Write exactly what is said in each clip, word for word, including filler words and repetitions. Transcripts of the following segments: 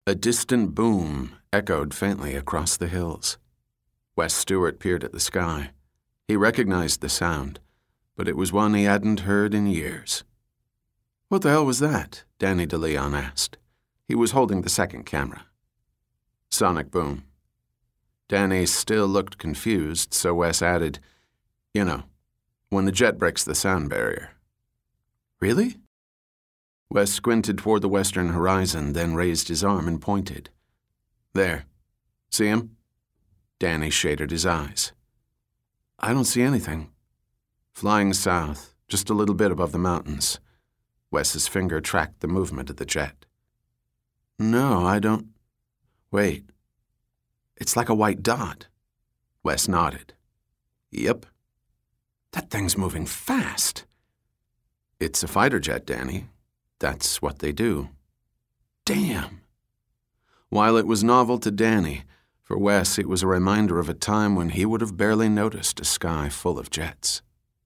A distant boom echoed faintly across the hills. Wes Stewart peered at the sky. He recognized the sound, but it was one he hadn't heard in years. "What the hell was that?" Danny DeLeon asked. He was holding the second camera. "Sonic boom." Danny still looked confused, so Wes added, "You know, when the jet breaks the sound barrier." "Really?" Wes squinted toward the western horizon, then raised his arm and pointed. "There. See him?" Danny shaded his eyes. "I don't see anything." "Flying south, just a little bit above the mountains." Wes's finger tracked the movement of the jet. "No, I don't... Wait. It's like a white dot." Wes nodded. "Yep." "That thing's moving fast." "It's a fighter jet, Danny. That's what they do." "Damn." While it was novel to Danny, for Wes it was a reminder of a time when he would have barely noticed a sky full of jets.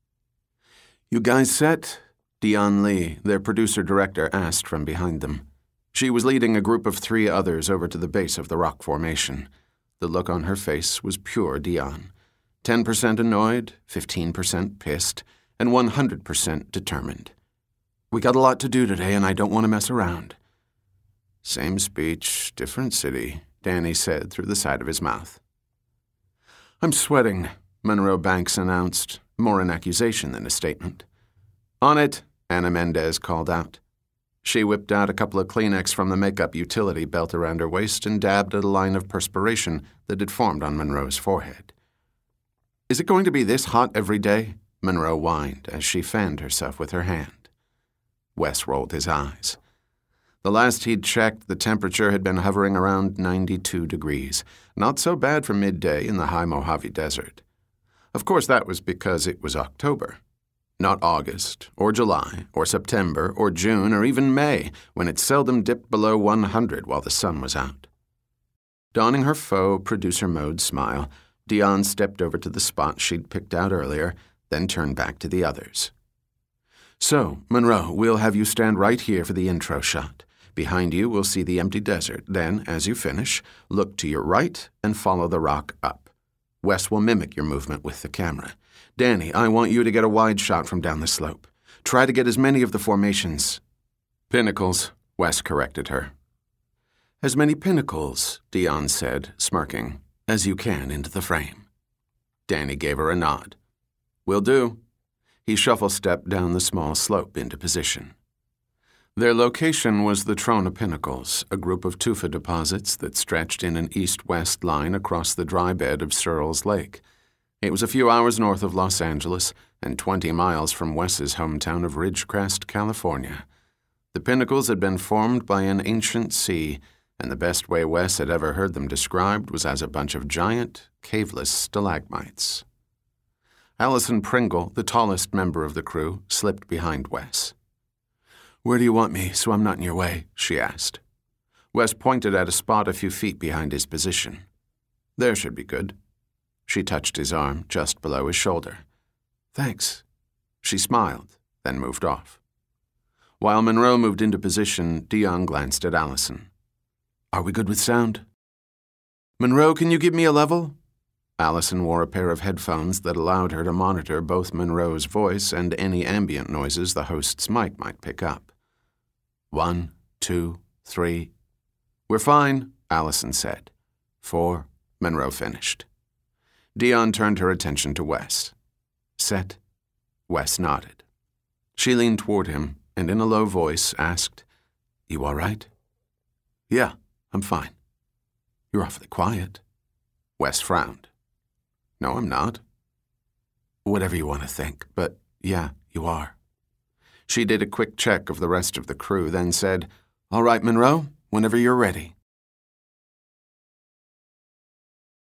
"You guys set?" Dion Lee, their producer-director, asked from behind them. She was leading a group of three others over to the base of the rock formation. The look on her face was pure Dion. Ten percent annoyed, fifteen percent pissed, and one hundred percent determined. "We got a lot to do today, and I don't want to mess around." "Same speech, different city," Danny said through the side of his mouth. "I'm sweating," Monroe Banks announced, more an accusation than a statement. "On it," Anna Mendez called out. She whipped out a couple of Kleenex from the makeup utility belt around her waist and dabbed at a line of perspiration that had formed on Monroe's forehead. "Is it going to be this hot every day?" Monroe whined as she fanned herself with her hand. Wes rolled his eyes. The last he'd checked, the temperature had been hovering around ninety-two degrees, not so bad for midday in the high Mojave Desert. Of course, that was because it was October. Not August, or July, or September, or June, or even May, when it seldom dipped below one hundred while the sun was out. Donning her faux producer mode smile, Dion stepped over to the spot she'd picked out earlier, then turned back to the others. "So, Monroe, we'll have you stand right here for the intro shot. Behind you, we'll see the empty desert. Then, as you finish, look to your right and follow the rock up. Wes will mimic your movement with the camera. Danny, I want you to get a wide shot from down the slope. Try to get as many of the formations." "Pinnacles," Wes corrected her. "As many pinnacles," Dion said, smirking, "as you can into the frame." Danny gave her a nod. "Will do." He shuffle-stepped down the small slope into position. Their location was the Trona Pinnacles, a group of tufa deposits that stretched in an east-west line across the dry bed of Searles Lake. It was a few hours north of Los Angeles and twenty miles from Wes's hometown of Ridgecrest, California. The pinnacles had been formed by an ancient sea, and the best way Wes had ever heard them described was as a bunch of giant, caveless stalagmites. Allison Pringle, the tallest member of the crew, slipped behind Wes. "Where do you want me, so I'm not in your way?" she asked. Wes pointed at a spot a few feet behind his position. "There should be good." She touched his arm just below his shoulder. "Thanks." She smiled, then moved off. While Monroe moved into position, Dion glanced at Allison. "Are we good with sound?" "Monroe, can you give me a level?" Allison wore a pair of headphones that allowed her to monitor both Monroe's voice and any ambient noises the host's mic might pick up. One, two, three. "We're fine," Allison said. Four, Monroe finished. Dion turned her attention to Wes. "Set?" Wes nodded. She leaned toward him and in a low voice asked, "You all right?" "Yeah, I'm fine." "You're awfully quiet." Wes frowned. "No, I'm not." "Whatever you want to think, but yeah, you are." She did a quick check of the rest of the crew, then said, "All right, Monroe, whenever you're ready."